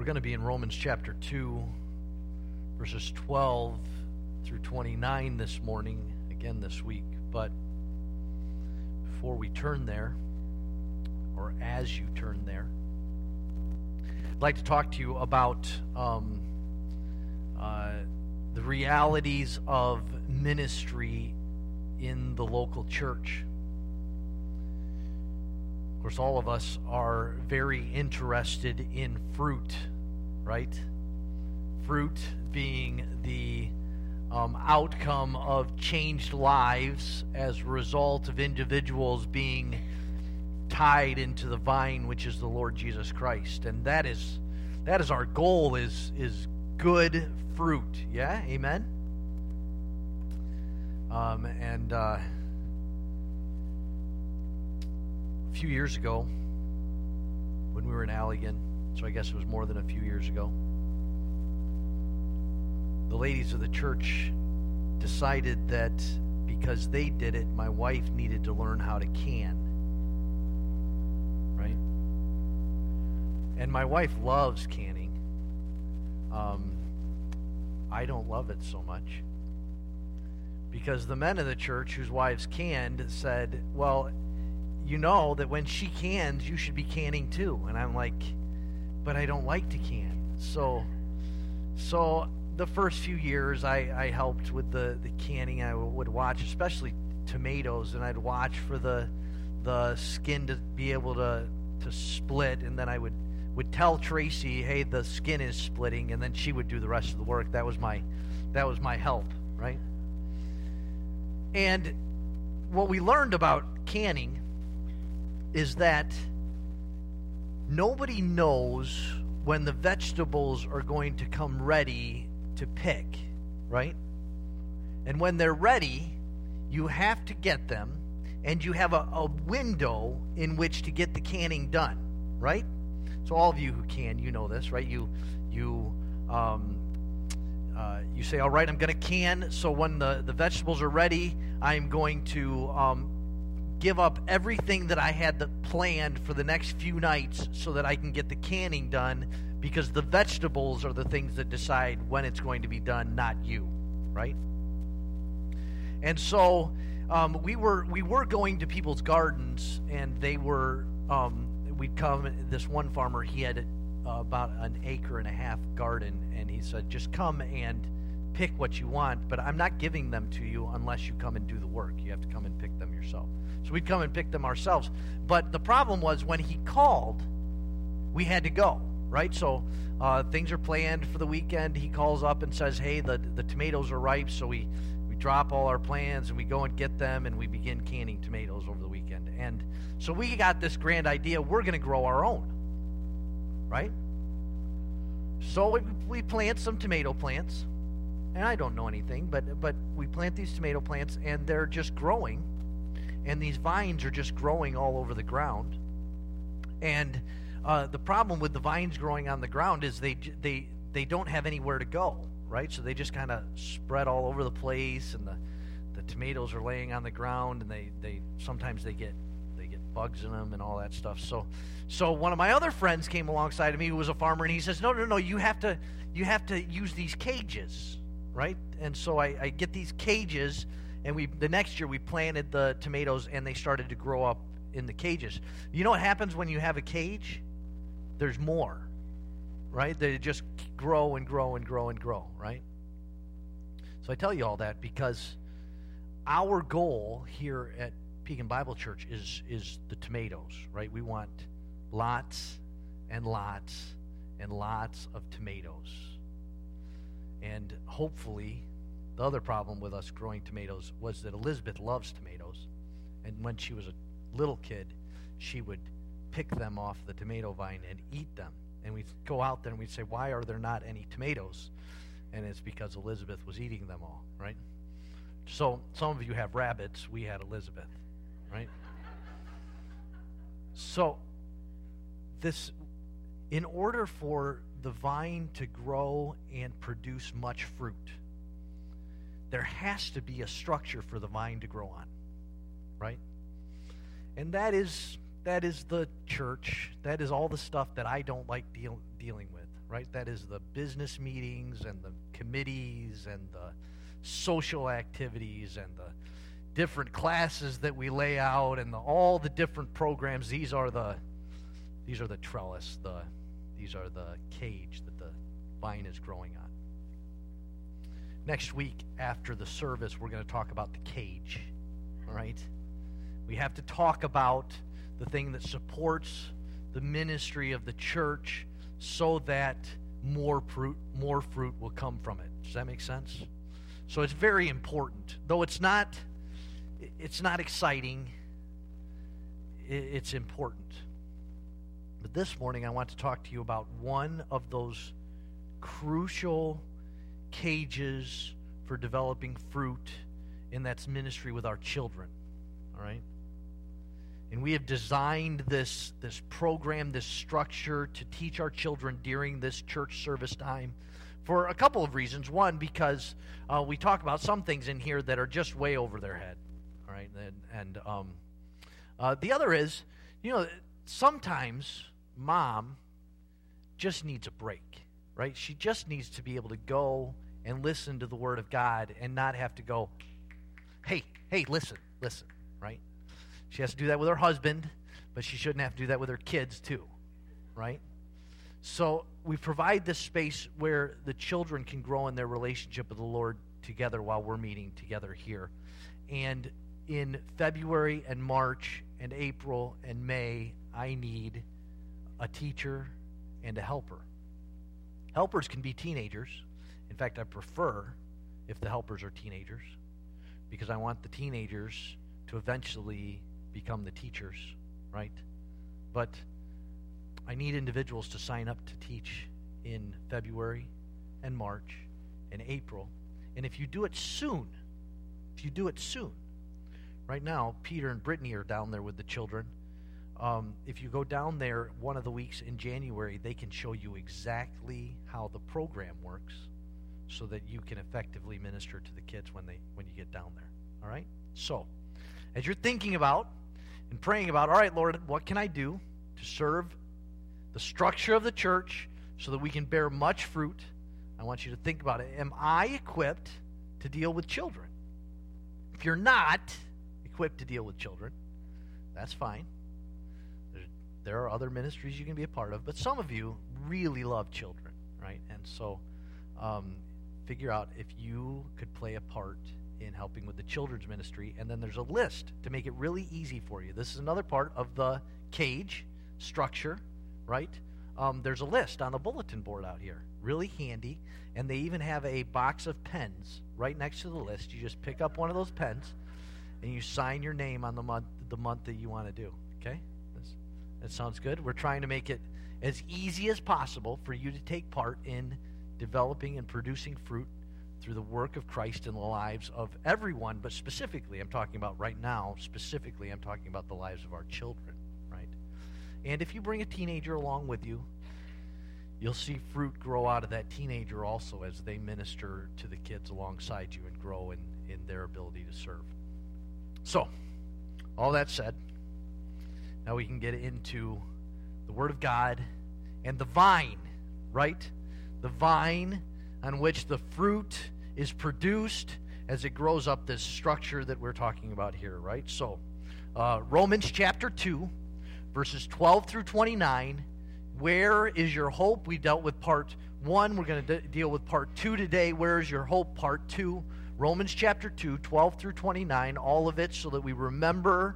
We're going to be in Romans chapter 2, verses 12 through 29 this morning, again this week. But before we turn there, or as you turn there, I'd like to talk to you about the realities of ministry in the local church. Of course, all of us are very interested in fruit, right? Fruit being the outcome of changed lives as a result of individuals being tied into the vine, which is the Lord Jesus Christ. And that is our goal, is good fruit. Yeah? Amen? A few years ago, when we were in Allegan, so I guess it was more than a few years ago, the ladies of the church decided that because they did it, my wife needed to learn how to can. Right? And my wife loves canning. I don't love it so much. Because the men of the church whose wives canned said, well, you know that when she cans, you should be canning too. And I'm like, but I don't like to can. So the first few years I helped with the canning. I would watch, especially tomatoes, and I'd watch for the skin to be able to split, and then I would tell Tracy, hey, the skin is splitting, and then she would do the rest of the work. That was my help, right? And what we learned about canning is that nobody knows when the vegetables are going to come ready to pick, right? And when they're ready, you have to get them, and you have a window in which to get the canning done, right? So all of you who can, you know this, right? You say, all right, I'm going to can, so when the vegetables are ready, I'm going to give up everything that I had planned for the next few nights so that I can get the canning done, because the vegetables are the things that decide when it's going to be done, not you, right? And so we were going to people's gardens, and they were we'd come. This one farmer, he had about an 1.5 acre garden, and he said, just come and pick what you want, but I'm not giving them to you unless you come and do the work. You have to come and pick them yourself. So we'd come and pick them ourselves. But the problem was, when he called, we had to go, right? So things are planned for the weekend. He calls up and says, hey, the tomatoes are ripe. So we drop all our plans, and we go and get them, and we begin canning tomatoes over the weekend. And so we got this grand idea, we're going to grow our own, right? So we plant some tomato plants. And I don't know anything, but we plant these tomato plants, and they're just growing, and these vines are just growing all over the ground. And the problem with the vines growing on the ground is they don't have anywhere to go, right? So they just kind of spread all over the place, and the tomatoes are laying on the ground, and they sometimes they get bugs in them and all that stuff. So one of my other friends came alongside of me, who was a farmer, and he says, no, you have to use these cages. Right? And so I get these cages, and the next year we planted the tomatoes, and they started to grow up in the cages. You know what happens when you have a cage? There's more, right? They just grow and grow and grow and grow, right? So I tell you all that because our goal here at Pekin Bible Church is the tomatoes, right? We want lots and lots and lots of tomatoes. And hopefully, the other problem with us growing tomatoes was that Elizabeth loves tomatoes. And when she was a little kid, she would pick them off the tomato vine and eat them. And we'd go out there and we'd say, why are there not any tomatoes? And it's because Elizabeth was eating them all, right? So some of you have rabbits. We had Elizabeth, right? So in order for the vine to grow and produce much fruit, there has to be a structure for the vine to grow on, right? And that is the church. That is all the stuff that I don't like dealing with, right? That is the business meetings and the committees and the social activities and the different classes that we lay out and all the different programs. These are the trellis, these are the cage that the vine is growing on. Next week after the service, we're going to talk about the cage, all right? We have to talk about the thing that supports the ministry of the church so that more fruit will come from it. Does that make sense? So it's very important. Though it's not exciting, it's important. But this morning I want to talk to you about one of those crucial cages for developing fruit, and that's ministry with our children. All right? And we have designed this program, this structure to teach our children during this church service time for a couple of reasons. One, because we talk about some things in here that are just way over their head. All right? And the other is, sometimes Mom just needs a break, right? She just needs to be able to go and listen to the Word of God and not have to go, hey, listen, right? She has to do that with her husband, but she shouldn't have to do that with her kids too, right? So we provide this space where the children can grow in their relationship with the Lord together while we're meeting together here. And in February and March and April and May, I need a teacher and a helper. Helpers can be teenagers. In fact, I prefer if the helpers are teenagers, because I want the teenagers to eventually become the teachers, right? But I need individuals to sign up to teach in February and March and April. And if you do it soon, right now, Peter and Brittany are down there with the children. If you go down there one of the weeks in January, they can show you exactly how the program works so that you can effectively minister to the kids when you get down there. All right? So, as you're thinking about and praying about, all right, Lord, what can I do to serve the structure of the church so that we can bear much fruit? I want you to think about it. Am I equipped to deal with children? If you're not equipped to deal with children, that's fine. There are other ministries you can be a part of, but some of you really love children, right? And so figure out if you could play a part in helping with the children's ministry, and then there's a list to make it really easy for you. This is another part of the cage structure, right? There's a list on the bulletin board out here, really handy, and they even have a box of pens right next to the list. You just pick up one of those pens, and you sign your name on the month that you want to do, okay? That sounds good. We're trying to make it as easy as possible for you to take part in developing and producing fruit through the work of Christ in the lives of everyone, but specifically, I'm talking about right now, I'm talking about the lives of our children, right? And if you bring a teenager along with you, you'll see fruit grow out of that teenager also as they minister to the kids alongside you and grow in their ability to serve. So, all that said, now we can get into the Word of God and the vine, right? The vine on which the fruit is produced as it grows up this structure that we're talking about here, right? So, Romans chapter 2, verses 12 through 29, where is your hope? We dealt with part 1. We're going to deal with part 2 today. Where is your hope? Part 2. Romans chapter 2, 12 through 29, all of it so that we remember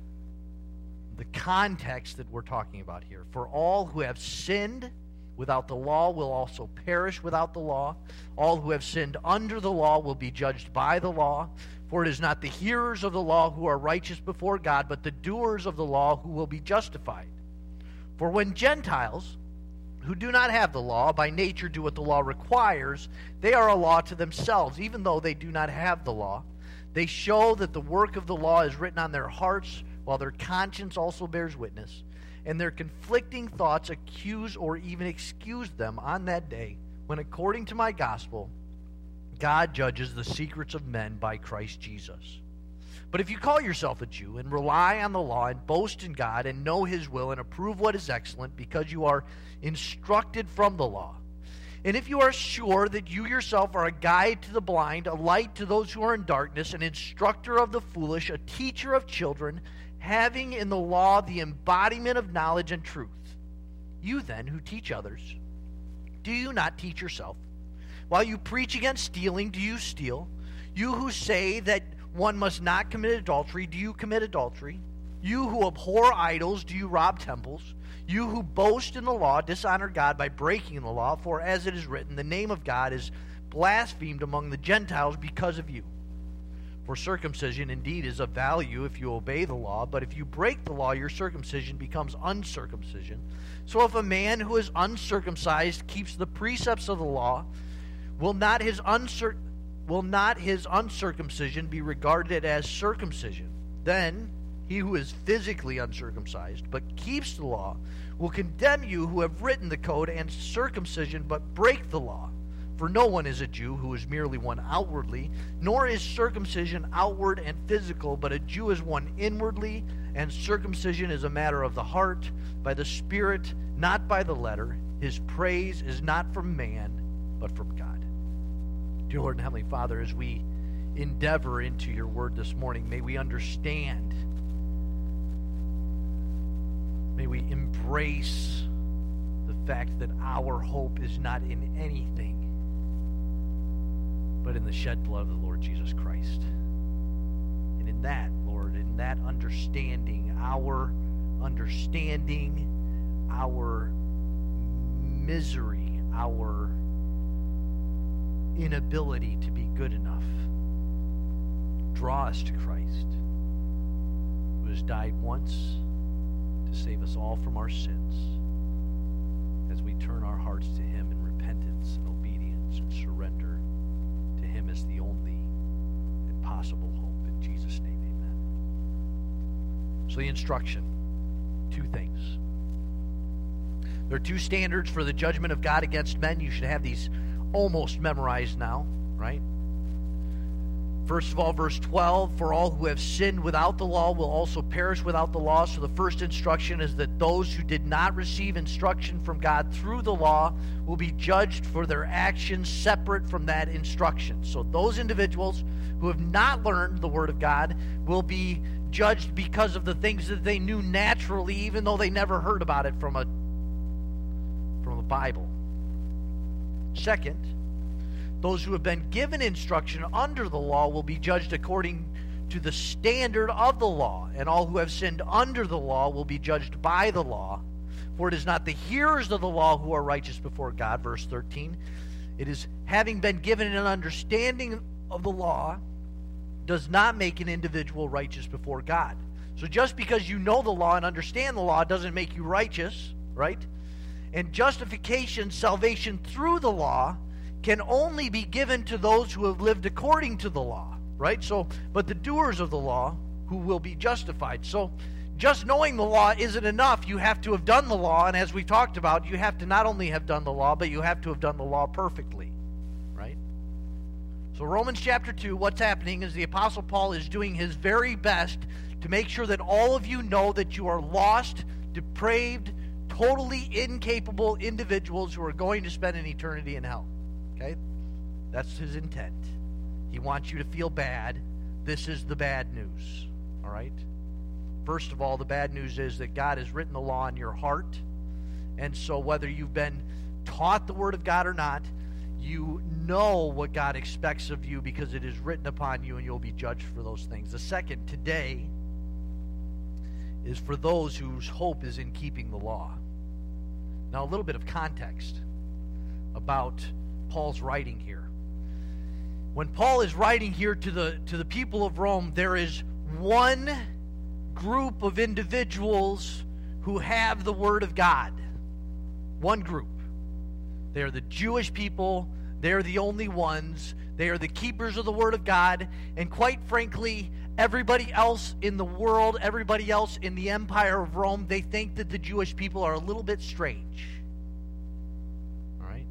the context that we're talking about here. For all who have sinned without the law will also perish without the law. All who have sinned under the law will be judged by the law. For it is not the hearers of the law who are righteous before God, but the doers of the law who will be justified. For when Gentiles, who do not have the law, by nature do what the law requires, they are a law to themselves, even though they do not have the law. They show that the work of the law is written on their hearts, while their conscience also bears witness, and their conflicting thoughts accuse or even excuse them on that day, when according to my gospel, God judges the secrets of men by Christ Jesus. But if you call yourself a Jew and rely on the law and boast in God and know his will and approve what is excellent because you are instructed from the law, and if you are sure that you yourself are a guide to the blind, a light to those who are in darkness, an instructor of the foolish, a teacher of children, having in the law the embodiment of knowledge and truth, you then who teach others, do you not teach yourself? While you preach against stealing, do you steal? You who say that one must not commit adultery, do you commit adultery? You who abhor idols, do you rob temples? You who boast in the law, dishonor God by breaking the law, for as it is written, the name of God is blasphemed among the Gentiles because of you. For circumcision indeed is of value if you obey the law, but if you break the law, your circumcision becomes uncircumcision. So if a man who is uncircumcised keeps the precepts of the law, will not his uncircumcision be regarded as circumcision? Then he who is physically uncircumcised but keeps the law will condemn you who have written the code and circumcision but break the law. For no one is a Jew who is merely one outwardly, nor is circumcision outward and physical, but a Jew is one inwardly, and circumcision is a matter of the heart, by the Spirit, not by the letter. His praise is not from man, but from God. Dear Lord and Heavenly Father, as we endeavor into your word this morning, may we understand, may we embrace the fact that our hope is not in anything but in the shed blood of the Lord Jesus Christ. And in that, Lord, in that understanding, our misery, our inability to be good enough, draw us to Christ, who has died once to save us all from our sins, as we turn our hearts to him in repentance and obedience and surrender to him as the only and possible hope. In Jesus' name, amen. So the instruction, two things. There are two standards for the judgment of God against men. You should have these almost memorized now, right? First of all, verse 12, for all who have sinned without the law will also perish without the law. So the first instruction is that those who did not receive instruction from God through the law will be judged for their actions separate from that instruction. So those individuals who have not learned the Word of God will be judged because of the things that they knew naturally, even though they never heard about it from the Bible. Second, those who have been given instruction under the law will be judged according to the standard of the law, and all who have sinned under the law will be judged by the law. For it is not the hearers of the law who are righteous before God, verse 13. It is having been given an understanding of the law does not make an individual righteous before God. So just because you know the law and understand the law doesn't make you righteous, right? And justification, salvation through the law, can only be given to those who have lived according to the law, right? So, but the doers of the law who will be justified. So, just knowing the law isn't enough. You have to have done the law, and as we talked about, you have to not only have done the law, but you have to have done the law perfectly, right? So, Romans chapter 2, what's happening is the Apostle Paul is doing his very best to make sure that all of you know that you are lost, depraved, totally incapable individuals who are going to spend an eternity in hell. Okay? That's his intent. He wants you to feel bad. This is the bad news. All right? First of all, the bad news is that God has written the law in your heart. And so whether you've been taught the Word of God or not, you know what God expects of you because it is written upon you and you'll be judged for those things. The second, today, is for those whose hope is in keeping the law. Now, a little bit of context about Paul's writing here. When Paul is writing here to the people of Rome, there is one group of individuals who have the Word of God. One group. They are the Jewish people. They are the only ones. They are the keepers of the Word of God. And quite frankly, everybody else in the world, everybody else in the empire of Rome, they think that the Jewish people are a little bit strange. All right?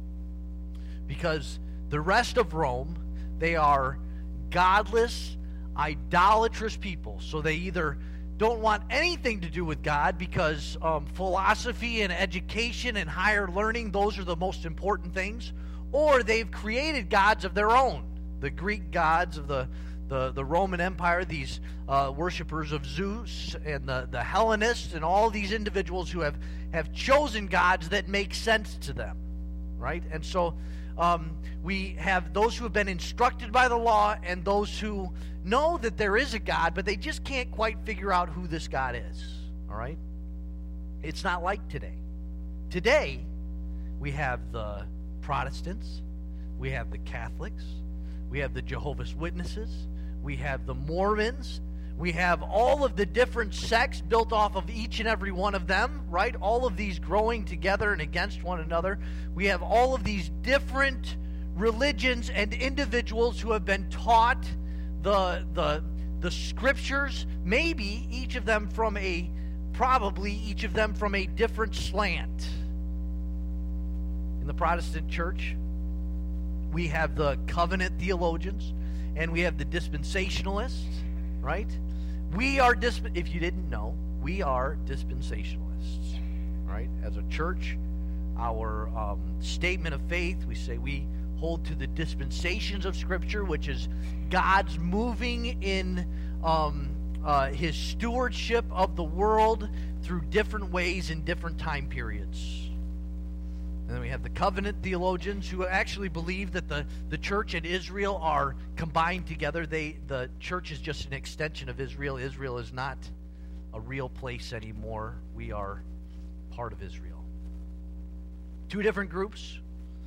Because the rest of Rome, they are godless, idolatrous people. So they either don't want anything to do with God because philosophy and education and higher learning, those are the most important things, or they've created gods of their own. The Greek gods of the Roman Empire, these worshipers of Zeus, and the Hellenists, and all these individuals who have chosen gods that make sense to them, right? And so we have those who have been instructed by the law and those who know that there is a God, but they just can't quite figure out who this God is, all right? It's not like today. Today, we have the Protestants, we have the Catholics, we have the Jehovah's Witnesses, we have the Mormons, we have all of the different sects built off of each and every one of them, right? All of these growing together and against one another. We have all of these different religions and individuals who have been taught the scriptures, maybe each of them from a different slant. In the Protestant church, we have the covenant theologians, and we have the dispensationalists, right? If you didn't know, we are dispensationalists, right? As a church, our statement of faith, we say we hold to the dispensations of Scripture, which is God's moving in His stewardship of the world through different ways in different time periods. And then we have the covenant theologians who actually believe that the church and Israel are combined together. The church is just an extension of Israel. Israel is not a real place anymore. We are part of Israel. Two different groups.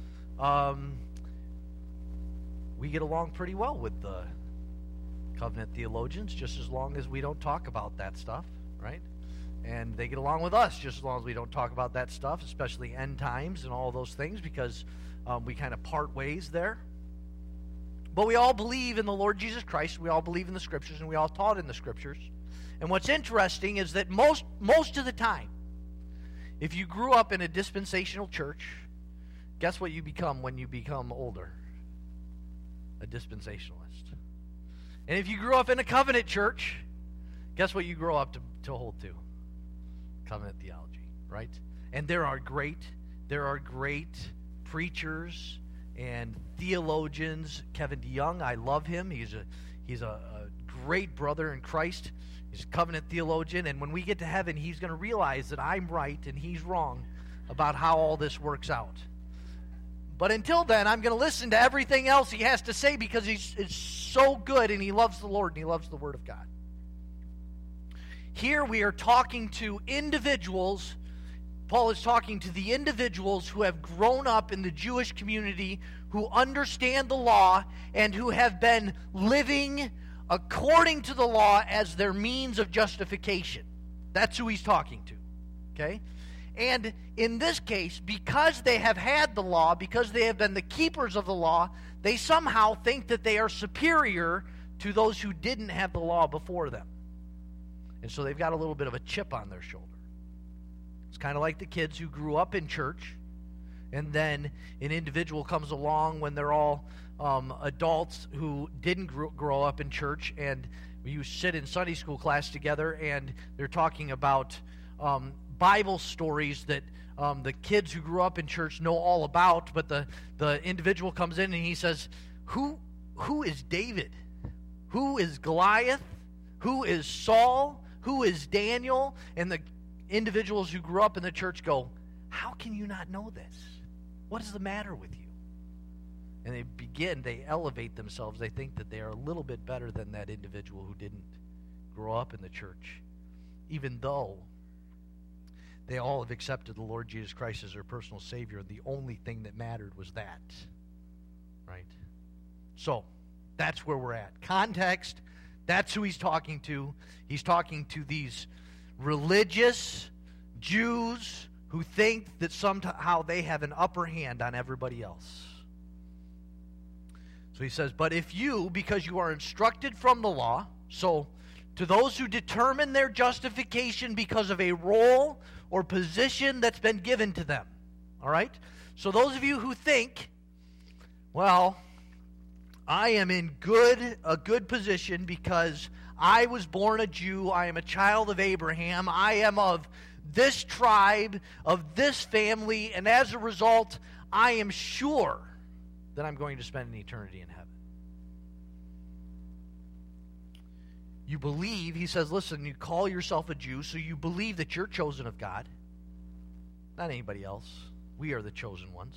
We get along pretty well with the covenant theologians, just as long as we don't talk about that stuff, right? And they get along with us just as long as we don't talk about that stuff, especially end times and all those things, because we kind of part ways there. But we all believe in the Lord Jesus Christ. We all believe in the Scriptures, and we all taught in the Scriptures. And what's interesting is that most of the time, if you grew up in a dispensational church, guess what you become when you become older? A dispensationalist. And if you grew up in a covenant church, guess what you grow up to hold to? Covenant theology, right? And there are great preachers and theologians. Kevin DeYoung, I love him. He's a great brother in Christ. He's a covenant theologian, and when we get to heaven, he's going to realize that I'm right and he's wrong about how all this works out. But until then, I'm going to listen to everything else he has to say because he's so good and he loves the Lord and he loves the Word of God. Here we are talking to individuals. Paul is talking to the individuals who have grown up in the Jewish community, who understand the law, and who have been living according to the law as their means of justification. That's who he's talking to, okay? And in this case, because they have had the law, because they have been the keepers of the law, they somehow think that they are superior to those who didn't have the law before them. And so they've got a little bit of a chip on their shoulder. It's kind of like the kids who grew up in church, and then an individual comes along when they're all adults who didn't grow up in church, and you sit in Sunday school class together, and they're talking about Bible stories that the kids who grew up in church know all about, but the individual comes in and he says, who is David? Who is Goliath? Who is Saul? Who is Daniel? And the individuals who grew up in the church go, how can you not know this? What is the matter with you? And they elevate themselves. They think that they are a little bit better than that individual who didn't grow up in the church, even though they all have accepted the Lord Jesus Christ as their personal Savior, and the only thing that mattered was that, right? So, that's where we're at. Context, that's who he's talking to. He's talking to these religious Jews who think that somehow they have an upper hand on everybody else. So he says, but if you, because you are instructed from the law, so to those who determine their justification because of a role or position that's been given to them, all right? So those of you who think, well, I am in a good position because I was born a Jew. I am a child of Abraham. I am of this tribe, of this family, and as a result, I am sure that I'm going to spend an eternity in heaven. You believe, he says, listen, you call yourself a Jew, so you believe that you're chosen of God, not anybody else. We are the chosen ones.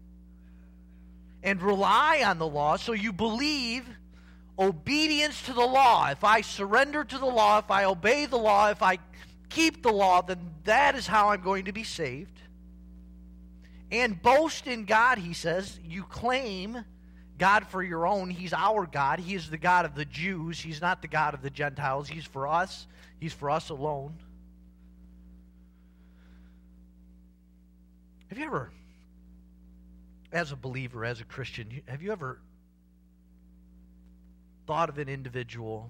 And rely on the law, so you believe obedience to the law. If I surrender to the law, if I obey the law, if I keep the law, then that is how I'm going to be saved. And boast in God, he says. You claim God for your own. He's our God. He is the God of the Jews. He's not the God of the Gentiles. He's for us. He's for us alone. Have you ever, as a believer, as a Christian, have you ever thought of an individual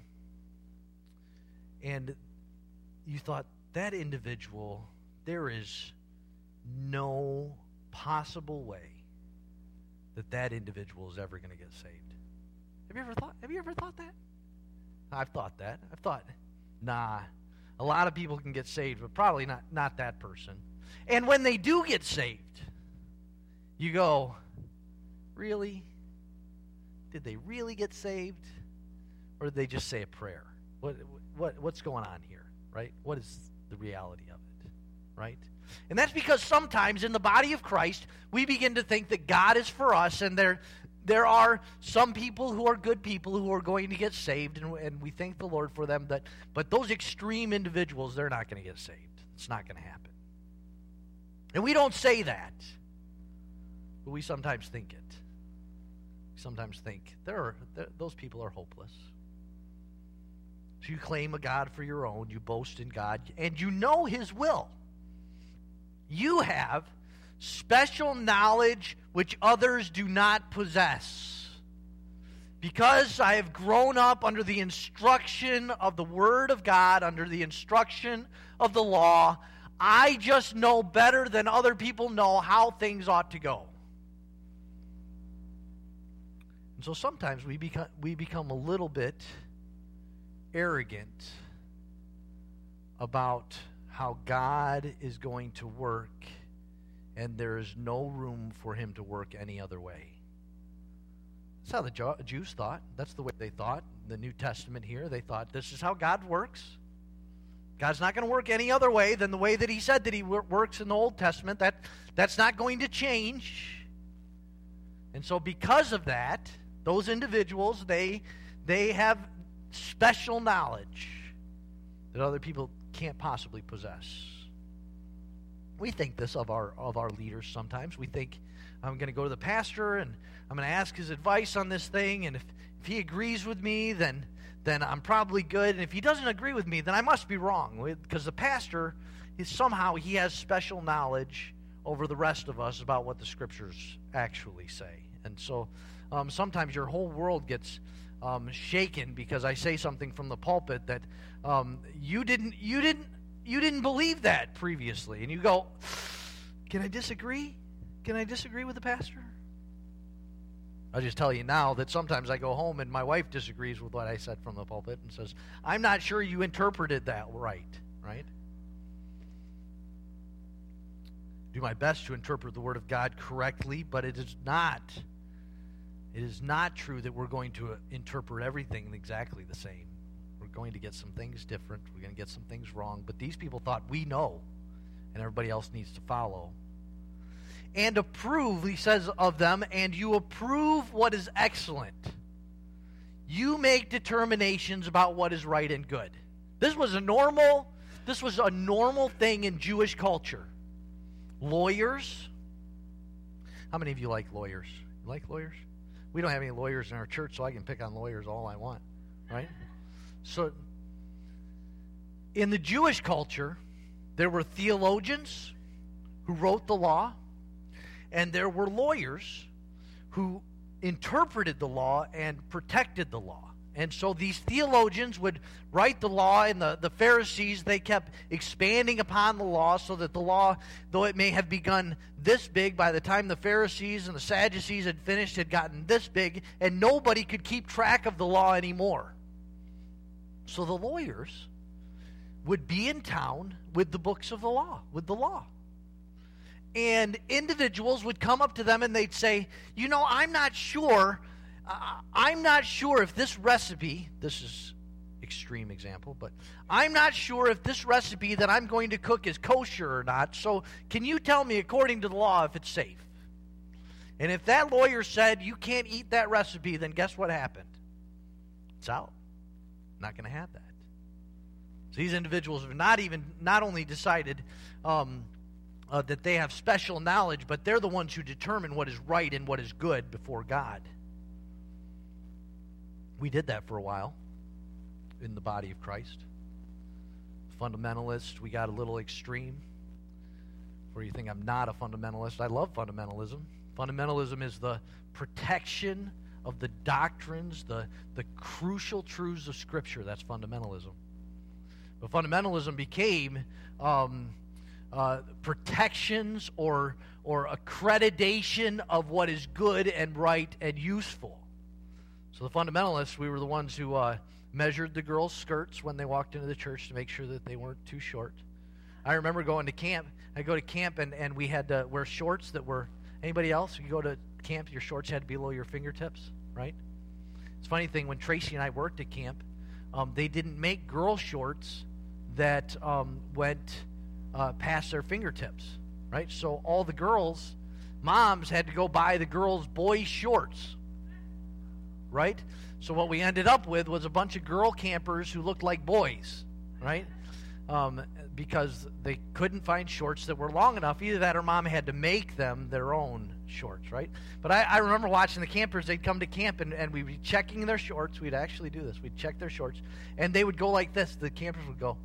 and you thought, that individual, there is no possible way that individual is ever going to get saved? Have you ever thought that? I've thought that. I've thought, nah, a lot of people can get saved, but probably not that person. And when they do get saved, you go, really? Did they really get saved? Or did they just say a prayer? What's going on here, right? What is the reality of it, right? And that's because sometimes in the body of Christ, we begin to think that God is for us, and there are some people who are good people who are going to get saved, and we thank the Lord for them. But those extreme individuals, they're not going to get saved. It's not going to happen. And we don't say that, but we sometimes think it. We sometimes think those people are hopeless. So you claim a God for your own, you boast in God, and you know His will. You have special knowledge which others do not possess. Because I have grown up under the instruction of the Word of God, under the instruction of the law, I just know better than other people know how things ought to go. And so sometimes we become a little bit arrogant about how God is going to work, and there is no room for Him to work any other way. That's how the Jews thought. That's the way they thought. The New Testament here, they thought this is how God works. God's not going to work any other way than the way that He said that He works in the Old Testament. That's not going to change. And so because of that, those individuals, they have special knowledge that other people can't possibly possess. We think this of our leaders sometimes. We think, I'm going to go to the pastor and I'm going to ask his advice on this thing, and if he agrees with me, then I'm probably good. And if he doesn't agree with me, then I must be wrong, because the pastor he has special knowledge over the rest of us about what the Scriptures actually say. And so sometimes your whole world gets shaken because I say something from the pulpit that you didn't believe that previously, and you go, can I disagree? Can I disagree with the pastor? I'll just tell you now that sometimes I go home and my wife disagrees with what I said from the pulpit and says, I'm not sure you interpreted that right? Do my best to interpret the Word of God correctly, but it is not true that we're going to interpret everything exactly the same. We're going to get some things different. We're going to get some things wrong. But these people thought, we know, and everybody else needs to follow. And approve, he says of them, and you approve what is excellent. You make determinations about what is right and good. This was a normal thing in Jewish culture. Lawyers. How many of you like lawyers? You like lawyers? We don't have any lawyers in our church, so I can pick on lawyers all I want, right? So, in the Jewish culture, there were theologians who wrote the law, and there were lawyers who interpreted the law and protected the law. And so these theologians would write the law, and the Pharisees, they kept expanding upon the law, so that the law, though it may have begun this big, by the time the Pharisees and the Sadducees had finished, had gotten this big, and nobody could keep track of the law anymore. So the lawyers would be in town with the books of the law, with the law. And individuals would come up to them and they'd say, I'm not sure if this recipe, this is extreme example, but I'm not sure if this recipe that I'm going to cook is kosher or not, so can you tell me according to the law if it's safe? And if that lawyer said you can't eat that recipe, then guess what happened? It's out. Not going to have that. So these individuals have not only decided that they have special knowledge, but they're the ones who determine what is right and what is good before God. We did that for a while in the body of Christ. Fundamentalists, we got a little extreme. Where you think I'm not a fundamentalist. I love fundamentalism. Fundamentalism is the protection of the doctrines, the crucial truths of Scripture. That's fundamentalism. But fundamentalism became protections or accreditation of what is good and right and useful. So the fundamentalists, we were the ones who measured the girls' skirts when they walked into the church to make sure that they weren't too short. I remember going to camp. I go to camp and we had to wear shorts that were, anybody else? You go to camp, your shorts had to be below your fingertips, right? It's a funny thing, when Tracy and I worked at camp, they didn't make girl shorts that went past their fingertips, right? So all the girls, moms had to go buy the girls' boys' shorts, right? So what we ended up with was a bunch of girl campers who looked like boys, right? Because they couldn't find shorts that were long enough. Either that or mom had to make them their own shorts, right? But I remember watching the campers. They'd come to camp and we'd be checking their shorts. We'd actually do this. We'd check their shorts. And they would go like this. The campers would go,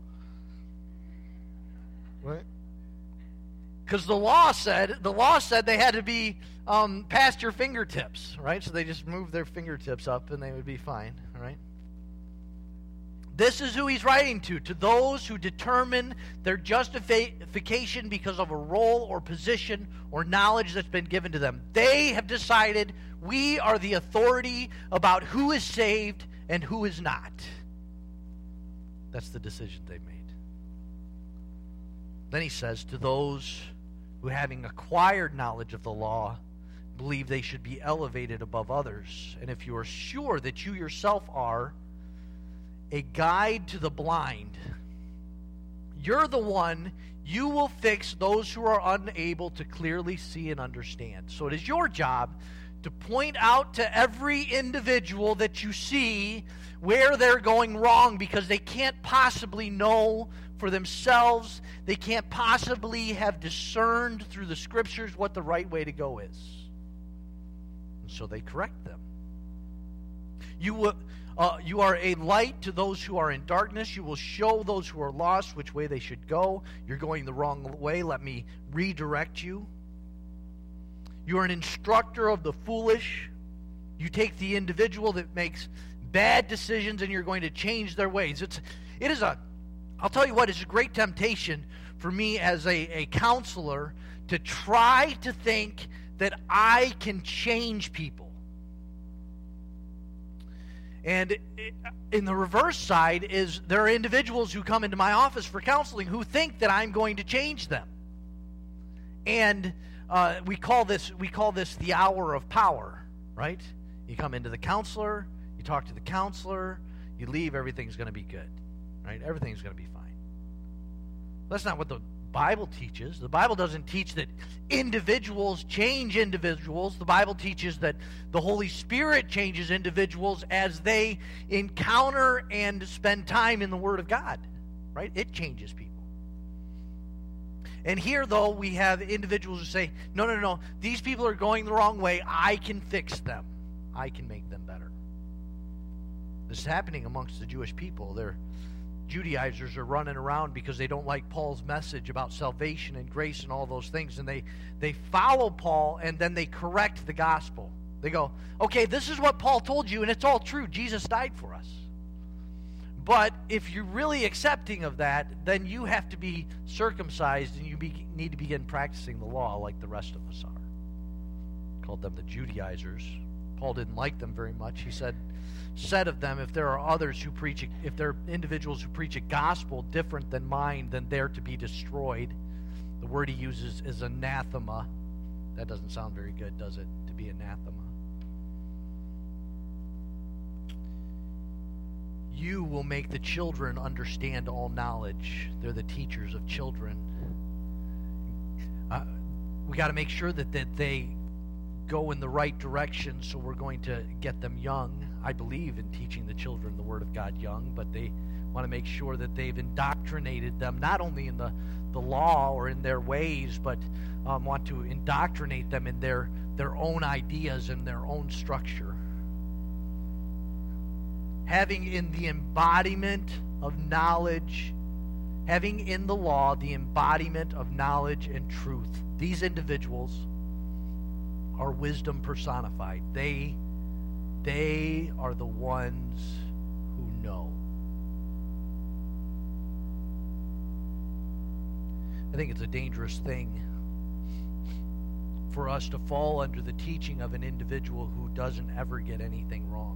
what? Because the law said they had to be past your fingertips, right? So they just moved their fingertips up and they would be fine, right? This is who he's writing to those who determine their justification because of a role or position or knowledge that's been given to them. They have decided we are the authority about who is saved and who is not. That's the decision they've made. Then he says, to those who, having acquired knowledge of the law, believe they should be elevated above others. And if you are sure that you yourself are a guide to the blind, you're the one, you will fix those who are unable to clearly see and understand. So it is your job to point out to every individual that you see where they're going wrong, because they can't possibly know for themselves. They can't possibly have discerned through the Scriptures what the right way to go is. And so they correct them. You are a light to those who are in darkness. You will show those who are lost which way they should go. You're going the wrong way. Let me redirect you. You are an instructor of the foolish. You take the individual that makes bad decisions and you're going to change their ways. I'll tell you what, it's a great temptation for me as a counselor to try to think that I can change people. And in the reverse side is there are individuals who come into my office for counseling who think that I'm going to change them. And we call this the hour of power, right? You come into the counselor, you talk to the counselor, you leave, everything's going to be good, right? Everything's going to be fine. That's not what the Bible teaches. The Bible doesn't teach that individuals change individuals. The Bible teaches that the Holy Spirit changes individuals as they encounter and spend time in the Word of God, right? It changes people. And here, though, we have individuals who say, no, these people are going the wrong way. I can fix them. I can make them better. This is happening amongst the Jewish people. Judaizers are running around because they don't like Paul's message about salvation and grace and all those things, and they follow Paul and then they correct the gospel. They go, okay, this is what Paul told you, and it's all true. Jesus died for us. But if you're really accepting of that, then you have to be circumcised, and you need to begin practicing the law like the rest of us are. Called them the Judaizers. Paul didn't like them very much. He said of them, if there are others who preach, if there are individuals who preach a gospel different than mine, then they're to be destroyed. The word he uses is anathema. That doesn't sound very good, does it? To be anathema. You will make the children understand all knowledge. They're the teachers of children. We got to make sure that they go in the right direction, so we're going to get them young. I believe in teaching the children the Word of God young, but they want to make sure that they've indoctrinated them, not only in the law or in their ways, but want to indoctrinate them in their own ideas and their own structure. Having in the embodiment of knowledge, having in the law the embodiment of knowledge and truth. These individuals are wisdom personified. They are the ones who know. I think it's a dangerous thing for us to fall under the teaching of an individual who doesn't ever get anything wrong.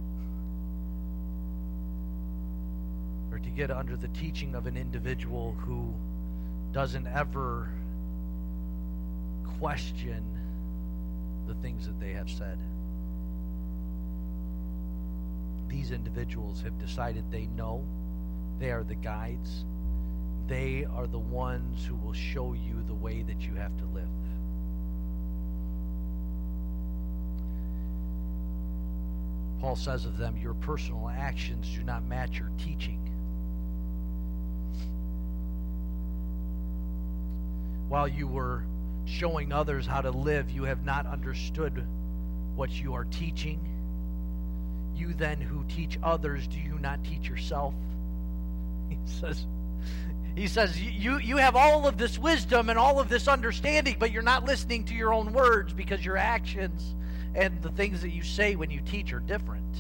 Or to get under the teaching of an individual who doesn't ever question the things that they have said. These individuals have decided they know. They are the guides. They are the ones who will show you the way that you have to live. Paul says of them, your personal actions do not match your teaching. While you were showing others how to live, you have not understood what you are teaching. You then who teach others, do you not teach yourself? He says you have all of this wisdom and all of this understanding, but you're not listening to your own words because your actions and the things that you say when you teach are different.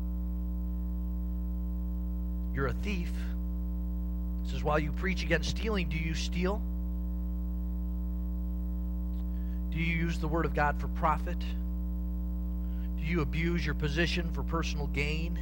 You're a thief. He says, while you preach against stealing, do you steal? Do you use the word of God for profit? Do you abuse your position for personal gain?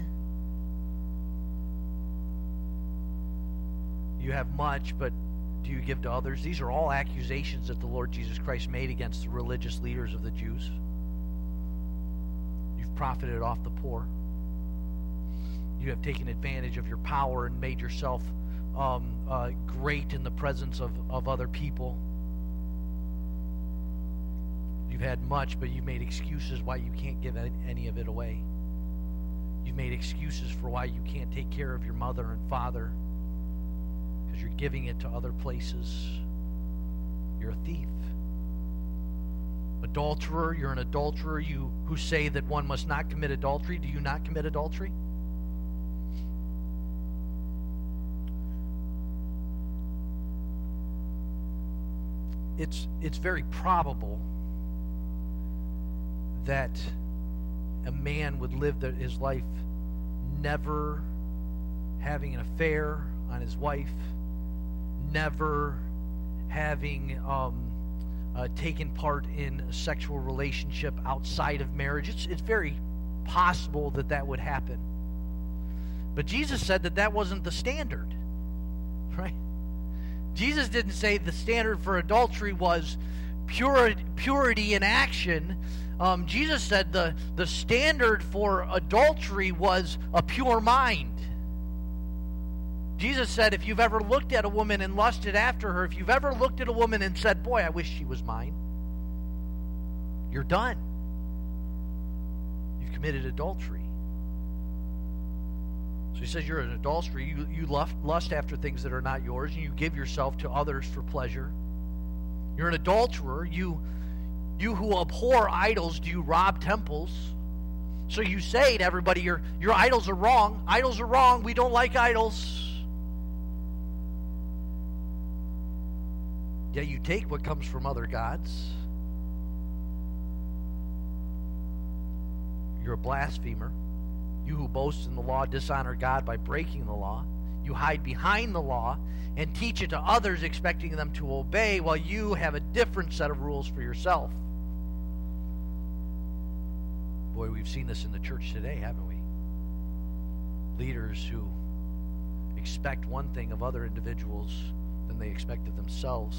You have much, but do you give to others? These are all accusations that the Lord Jesus Christ made against the religious leaders of the Jews. You've profited off the poor. You have taken advantage of your power and made yourself great in the presence of other people. You've had much, but you've made excuses why you can't give any of it away. You've made excuses for why you can't take care of your mother and father because you're giving it to other places. You're a thief. Adulterer, you're an adulterer. You who say that one must not commit adultery, do you not commit adultery? It's very probable that a man would live his life never having an affair on his wife, never having taken part in a sexual relationship outside of marriage. It's very possible that would happen. But Jesus said that wasn't the standard, right? Jesus didn't say the standard for adultery was purity in action. Jesus said the standard for adultery was a pure mind. Jesus said if you've ever looked at a woman and lusted after her, if you've ever looked at a woman and said, boy, I wish she was mine, you're done. You've committed adultery. So he says you're an adulterer. You lust after things that are not yours, and you give yourself to others for pleasure. You're an adulterer. You who abhor idols, do you rob temples? So you say to everybody, your idols are wrong. Idols are wrong. We don't like idols. Yet you take what comes from other gods. You're a blasphemer. You who boast in the law dishonor God by breaking the law. You hide behind the law and teach it to others, expecting them to obey, while you have a different set of rules for yourself. Boy, we've seen this in the church today, haven't we? Leaders who expect one thing of other individuals than they expect of themselves.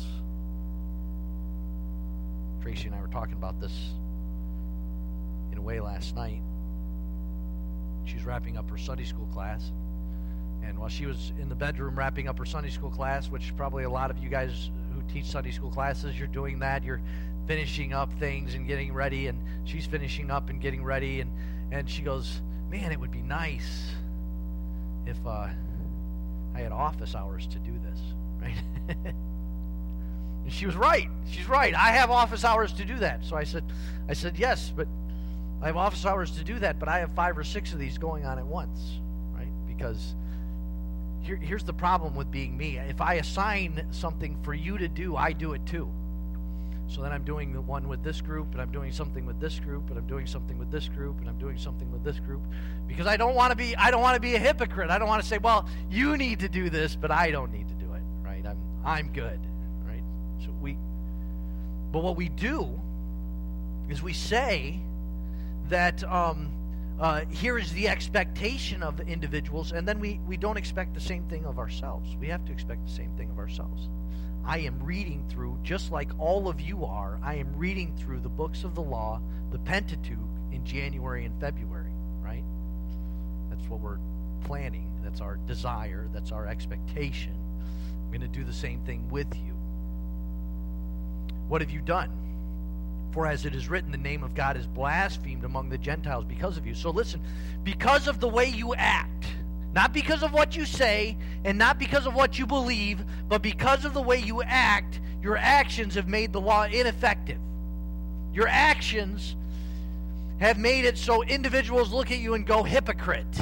Tracy and I were talking about this in a way last night. She's wrapping up her Sunday school class. And while she was in the bedroom wrapping up her Sunday school class, which probably a lot of you guys who teach Sunday school classes, you're doing that. You're finishing up things and getting ready, and she's finishing up and getting ready. And she goes, man, it would be nice if I had office hours to do this, right? And she was right. She's right. I have office hours to do that. So I said, yes, but I have office hours to do that, but I have 5 or 6 of these going on at once, right? Because here's the problem with being me. If I assign something for you to do, I do it too. So then I'm doing the one with this group, and I'm doing something with this group, and I'm doing something with this group, and I'm doing something with this group, because I don't want to be a hypocrite. I don't want to say, well, you need to do this, but I don't need to do it, right? I'm good, right? But what we do is we say that here is the expectation of individuals, and then we don't expect the same thing of ourselves. We have to expect the same thing of ourselves. I am reading through, just like all of you are, I am reading through the books of the law, the Pentateuch, in January and February, right? That's what we're planning. That's our desire. That's our expectation. I'm going to do the same thing with you. What have you done? For as it is written, the name of God is blasphemed among the Gentiles because of you. So listen, because of the way you act, not because of what you say and not because of what you believe, but because of the way you act, your actions have made the law ineffective. Your actions have made it so individuals look at you and go, hypocrite.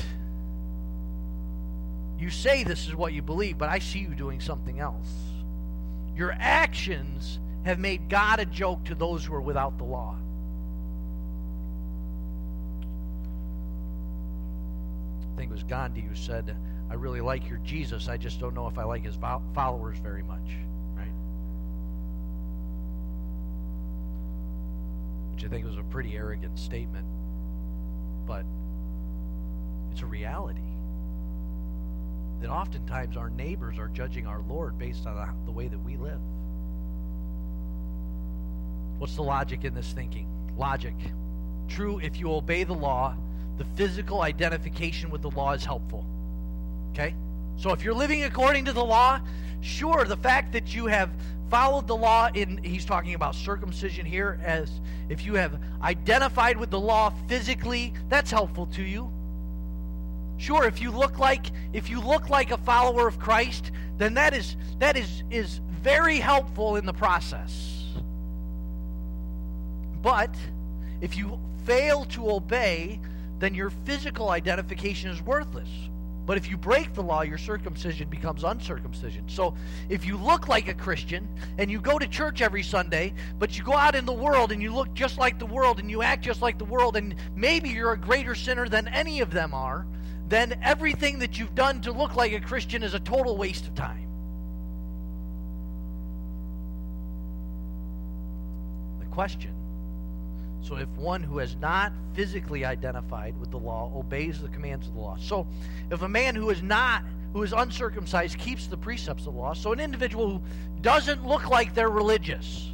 You say this is what you believe, but I see you doing something else. Your actions have made God a joke to those who are without the law. I think it was Gandhi who said, I really like your Jesus, I just don't know if I like his followers very much, right? Which I think was a pretty arrogant statement, but it's a reality. That oftentimes our neighbors are judging our Lord based on the way that we live. What's the logic in this thinking? Logic. True, if you obey the law, the physical identification with the law is helpful. Okay? So if you're living according to the law, sure, the fact that you have followed the law he's talking about circumcision here, as if you have identified with the law physically, that's helpful to you. Sure, if you look like a follower of Christ, then that is very helpful in the process. But if you fail to obey, then your physical identification is worthless. But if you break the law, your circumcision becomes uncircumcision. So if you look like a Christian and you go to church every Sunday, but you go out in the world and you look just like the world and you act just like the world, and maybe you're a greater sinner than any of them are, then everything that you've done to look like a Christian is a total waste of time. The question, so if one who has not physically identified with the law obeys the commands of the law. So if a man who is uncircumcised keeps the precepts of the law, so an individual who doesn't look like they're religious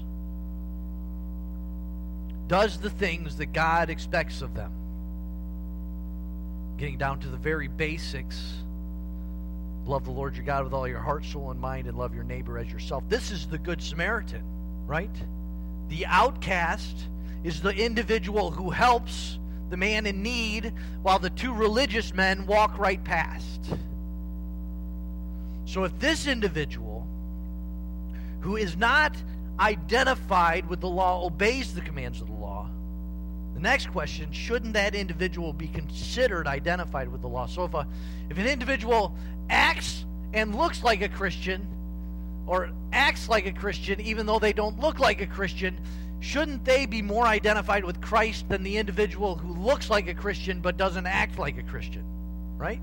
does the things that God expects of them, getting down to the very basics, love the Lord your God with all your heart, soul, and mind, and love your neighbor as yourself. This is the Good Samaritan, right? The outcast is the individual who helps the man in need while the two religious men walk right past. So if this individual who is not identified with the law obeys the commands of the law, the next question, shouldn't that individual be considered identified with the law? So if an individual acts and looks like a Christian, or acts like a Christian even though they don't look like a Christian, shouldn't they be more identified with Christ than the individual who looks like a Christian but doesn't act like a Christian? Right?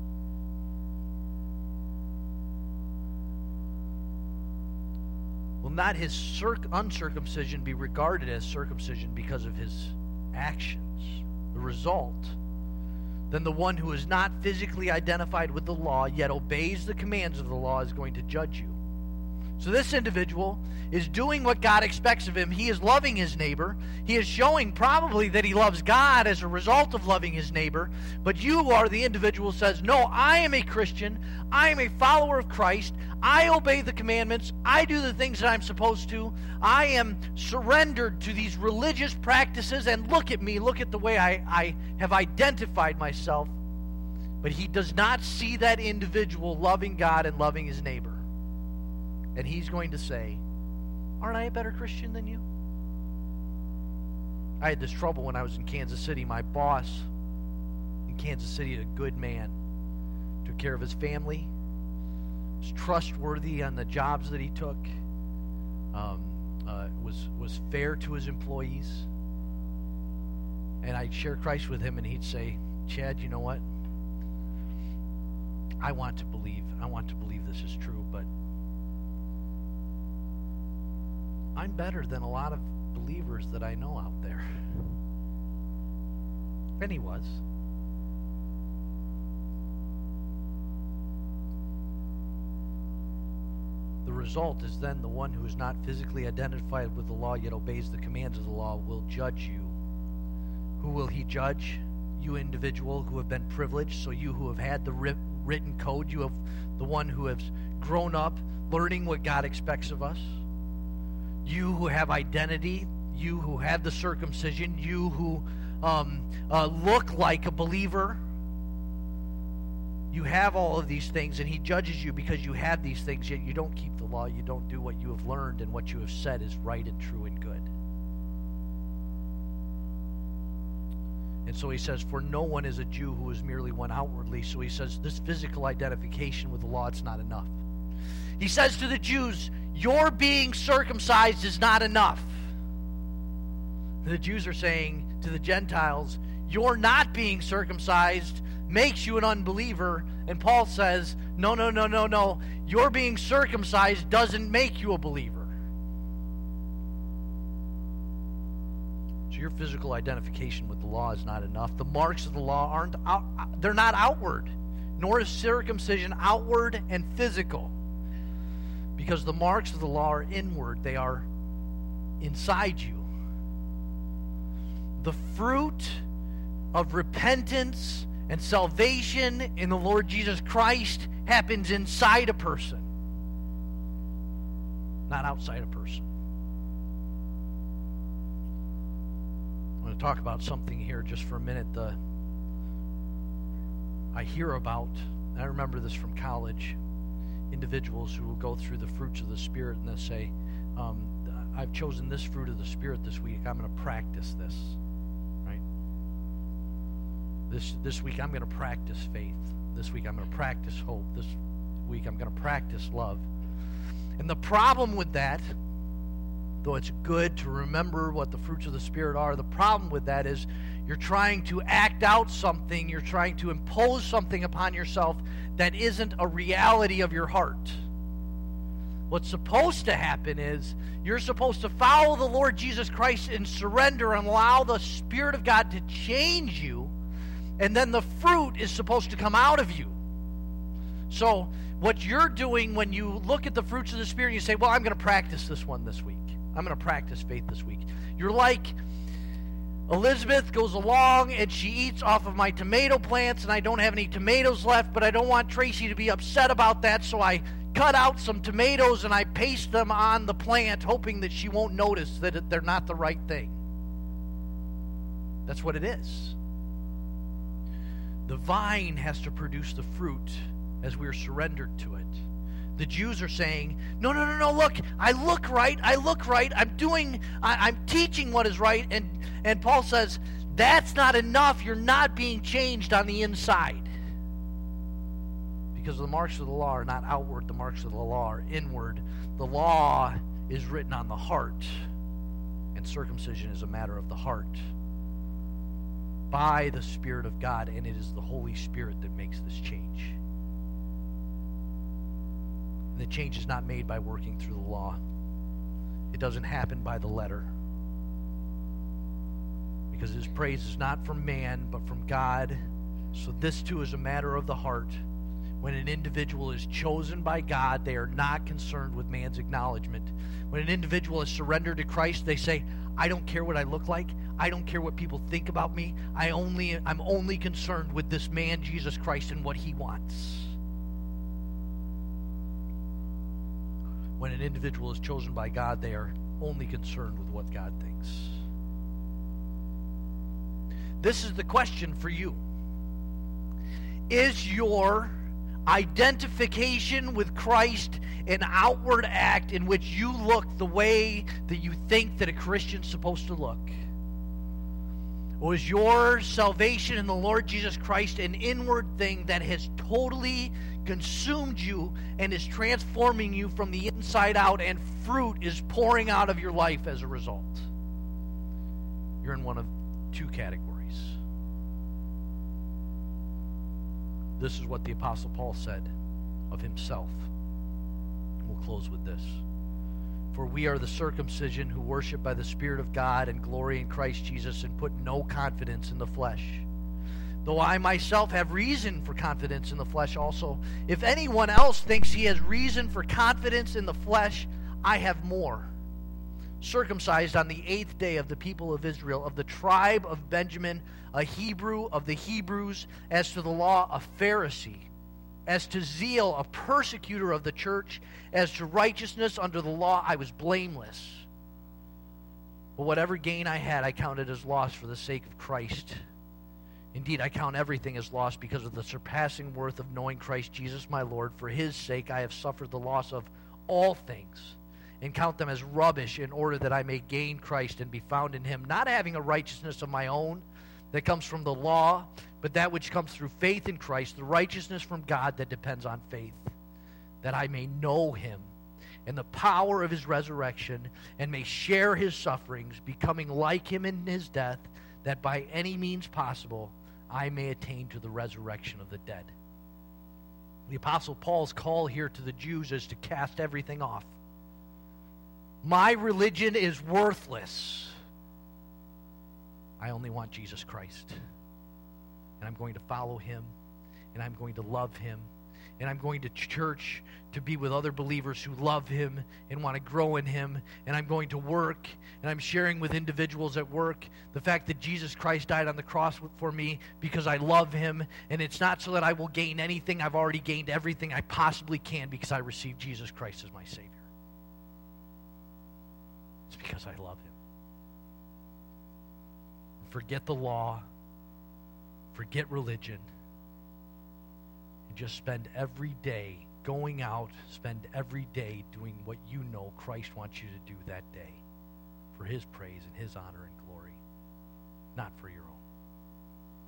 Will not his uncircumcision be regarded as circumcision because of his actions? The result, then the one who is not physically identified with the law yet obeys the commands of the law is going to judge you. So this individual is doing what God expects of him. He is loving his neighbor. He is showing probably that he loves God as a result of loving his neighbor. But you are the individual who says, no, I am a Christian. I am a follower of Christ. I obey the commandments. I do the things that I'm supposed to. I am surrendered to these religious practices. And look at me. Look at the way I have identified myself. But he does not see that individual loving God and loving his neighbor. And he's going to say, aren't I a better Christian than you? I had this trouble when I was in Kansas City. My boss in Kansas City, a good man, took care of his family, was trustworthy on the jobs that he took, was fair to his employees. And I'd share Christ with him, and he'd say, Chad, you know what? I want to believe this is true, but I'm better than a lot of believers that I know out there. And he was. The result is then the one who is not physically identified with the law yet obeys the commands of the law will judge you. Who will he judge? You individual who have been privileged, so you who have had the written code, you have the one who has grown up learning what God expects of us. You who have identity, you who have the circumcision, you who look like a believer. You have all of these things, and he judges you because you have these things, yet you don't keep the law. You don't do what you have learned, and what you have said is right and true and good. And so he says, for no one is a Jew who is merely one outwardly. So he says, this physical identification with the law, it's not enough. He says to the Jews, your being circumcised is not enough. The Jews are saying to the Gentiles, your not being circumcised makes you an unbeliever. And Paul says, no. Your being circumcised doesn't make you a believer. So your physical identification with the law is not enough. The marks of the law they're not outward, nor is circumcision outward and physical. Because the marks of the law are inward, they are inside you. The fruit of repentance and salvation in the Lord Jesus Christ happens inside a person, not outside a person. I'm going to talk about something here just for a minute. I hear about, and I remember this from college, individuals who will go through the fruits of the Spirit and they'll say, I've chosen this fruit of the Spirit this week. I'm going to practice this. Right? This week I'm going to practice faith. This week I'm going to practice hope. This week I'm going to practice love. And the problem with that, though it's good to remember what the fruits of the Spirit are, the problem with that is you're trying to act out something, you're trying to impose something upon yourself that isn't a reality of your heart. What's supposed to happen is you're supposed to follow the Lord Jesus Christ and surrender and allow the Spirit of God to change you, and then the fruit is supposed to come out of you. So what you're doing when you look at the fruits of the Spirit, you say, well, I'm going to practice this one this week. I'm going to practice faith this week. You're like Elizabeth goes along and she eats off of my tomato plants, and I don't have any tomatoes left, but I don't want Tracy to be upset about that, so I cut out some tomatoes and I paste them on the plant, hoping that she won't notice that they're not the right thing. That's what it is. The vine has to produce the fruit as we're surrendered to it. The Jews are saying, no, look, I look right, I'm teaching what is right, and Paul says, that's not enough, you're not being changed on the inside. Because the marks of the law are not outward, the marks of the law are inward. The law is written on the heart, and circumcision is a matter of the heart by the Spirit of God, and it is the Holy Spirit that makes this change. And the change is not made by working through the law. It doesn't happen by the letter. Because his praise is not from man, but from God. So this too is a matter of the heart. When an individual is chosen by God, they are not concerned with man's acknowledgement. When an individual is surrendered to Christ, they say, I don't care what I look like. I don't care what people think about me. I'm only concerned with this man, Jesus Christ, and what he wants. When an individual is chosen by God, they are only concerned with what God thinks. This is the question for you. Is your identification with Christ an outward act in which you look the way that you think that a Christian's supposed to look? Or is your salvation in the Lord Jesus Christ an inward thing that has totally consumed you and is transforming you from the inside out, and fruit is pouring out of your life as a result? You're in one of two categories. This is what the Apostle Paul said of himself. We'll close with this. For we are the circumcision who worship by the Spirit of God and glory in Christ Jesus and put no confidence in the flesh. Though I myself have reason for confidence in the flesh also. If anyone else thinks he has reason for confidence in the flesh, I have more. Circumcised on the 8th day of the people of Israel, of the tribe of Benjamin, a Hebrew of the Hebrews, as to the law, a Pharisee, as to zeal, a persecutor of the church, as to righteousness under the law, I was blameless. But whatever gain I had, I counted as loss for the sake of Christ. Indeed, I count everything as loss because of the surpassing worth of knowing Christ Jesus my Lord. For his sake I have suffered the loss of all things, and count them as rubbish, in order that I may gain Christ and be found in him, not having a righteousness of my own that comes from the law, but that which comes through faith in Christ, the righteousness from God that depends on faith, that I may know him and the power of his resurrection, and may share his sufferings, becoming like him in his death, that by any means possible I may attain to the resurrection of the dead. The Apostle Paul's call here to the Jews is to cast everything off. My religion is worthless. I only want Jesus Christ. And I'm going to follow him, and I'm going to love him, and I'm going to church to be with other believers who love him and want to grow in him, and I'm going to work, and I'm sharing with individuals at work the fact that Jesus Christ died on the cross for me because I love him, and it's not so that I will gain anything. I've already gained everything I possibly can because I received Jesus Christ as my Savior. It's because I love him. Forget the law, forget religion, and just spend every day going out, spend every day doing what you know Christ wants you to do that day for his praise and his honor and glory, not for your own.